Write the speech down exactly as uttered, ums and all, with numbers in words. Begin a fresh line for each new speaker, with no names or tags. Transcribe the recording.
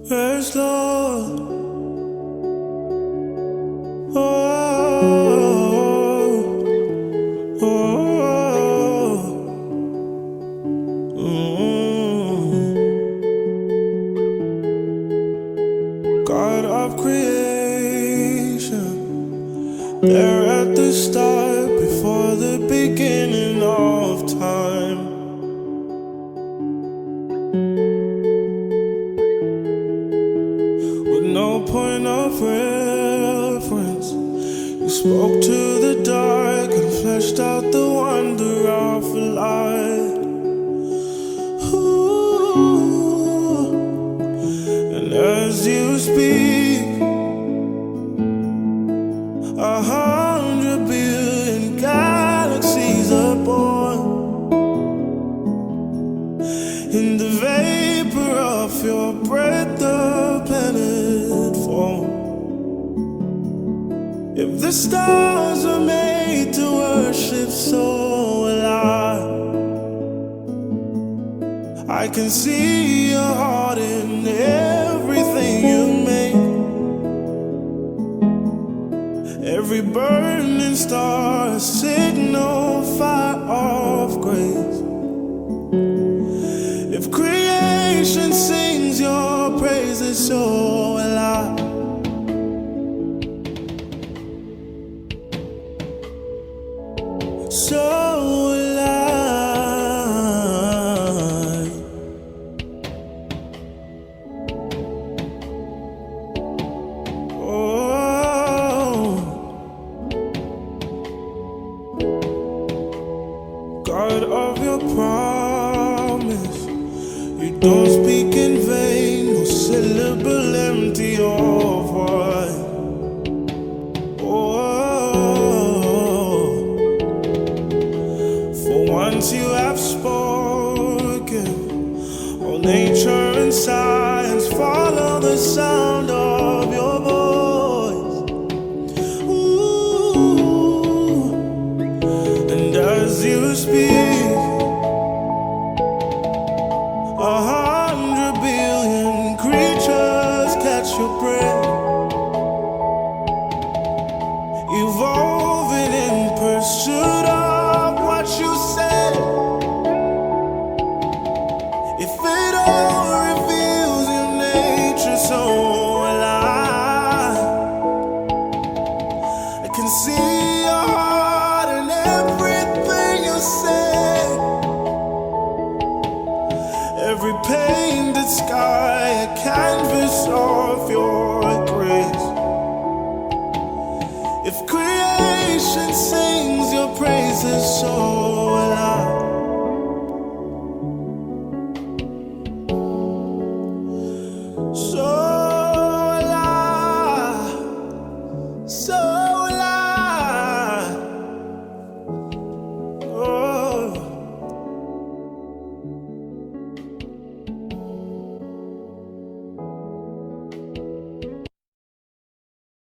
Where's love? Oh, oh, oh, mm. God of creation, there at the start, before the beginning of time. With no point of reference, you spoke to the dark and fleshed out the wonder of light. Ooh. And as you speak, a hundred billion galaxies are born. In the vapor of your breath, the planet form. If the stars are made to worship, so will I. I can see your heart in everything you make. Every burning star, a signal, fire of grace. If creation sings your praises, so will I. So will I. Oh, God of your promise, you don't speak in vain, no syllable empty of wine. Oh, for once you have spoken, all nature and science follow the sound of your voice. Ooh. And as you speak, a hundred billion creatures catch your breath, evolving in pursuit of what you said. If it all reveals your nature, so will I. I can see your heart in everything you say. Every painted sky, a canvas of your grace. If creation sings your praises, so